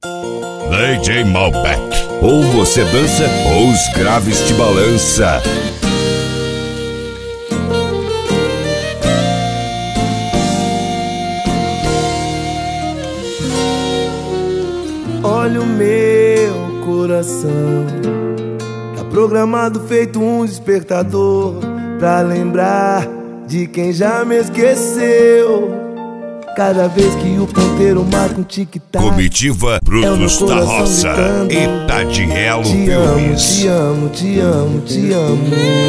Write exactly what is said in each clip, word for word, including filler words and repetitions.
D J Malbec. Ou você dança ou os graves te balança. Olha o meu coração, tá programado feito um despertador pra lembrar de quem já me esqueceu. Cada vez que o ponteiro marca um tic-tac, Comitiva Brutos é da Roça gritando, e Tadielo te amo, Filmes. te amo, te amo, te amo.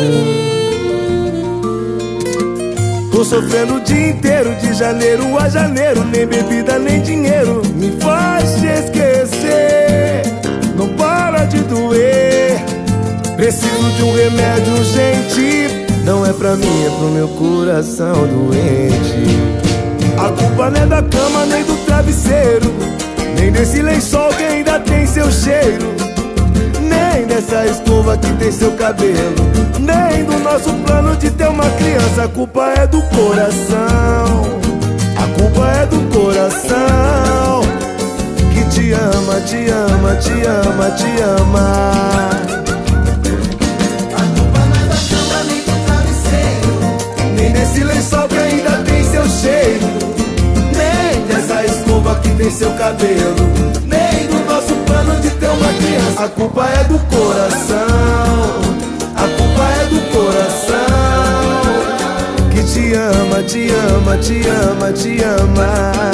Tô sofrendo o dia inteiro, de janeiro a janeiro. Nem bebida, nem dinheiro me faz te esquecer. Não para de doer, preciso de um remédio urgente. Não é pra mim, é pro meu coração doente. A culpa não é da cama, nem do travesseiro, nem desse lençol que ainda tem seu cheiro, nem dessa escova que tem seu cabelo, nem do nosso plano de ter uma criança. A culpa é do coração, a culpa é do coração, que te ama, te ama, te ama, te ama. A culpa não é da cama, nem do travesseiro, nem desse lençol que ainda tem seu cheiro, dessa escova que tem seu cabelo, nem do nosso plano de ter uma criança. A culpa é do coração, a culpa é do coração, que te ama, te ama, te ama, te ama.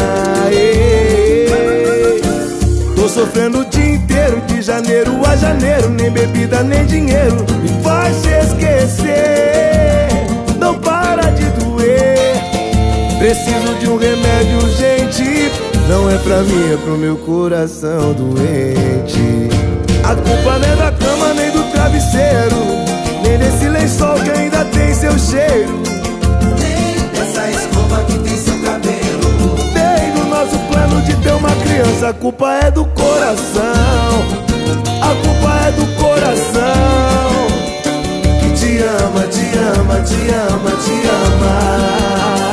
Ei, tô sofrendo o dia inteiro, de janeiro a janeiro. Nem bebida, nem dinheiro me faz te esquecer. Não para de doer, preciso de um remédio urgente. Não é pra mim, é pro meu coração doente. A culpa não é da cama, nem do travesseiro, nem desse lençol que ainda tem seu cheiro, nem dessa escova que tem seu cabelo, nem do nosso plano de ter uma criança. A culpa é do coração, a culpa é do coração, que te ama, te ama, te ama, te ama.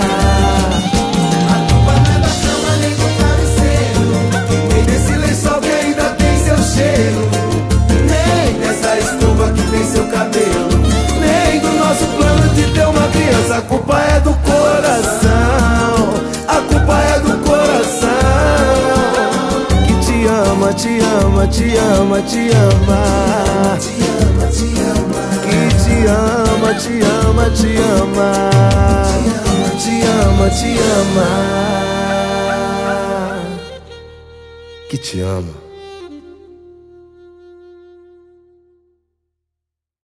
Nem dessa escova que tem seu cabelo, nem do nosso plano de ter uma criança. A culpa é do coração, a culpa é do coração, que te ama, te ama, te ama, te ama, que te ama, te ama, te ama, te ama, te ama, que te ama.